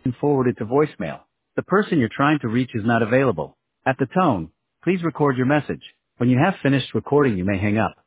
and forwarded to voicemail. The person you're trying to reach is not available. At the tone, please record your message. When you have finished recording, you may hang up.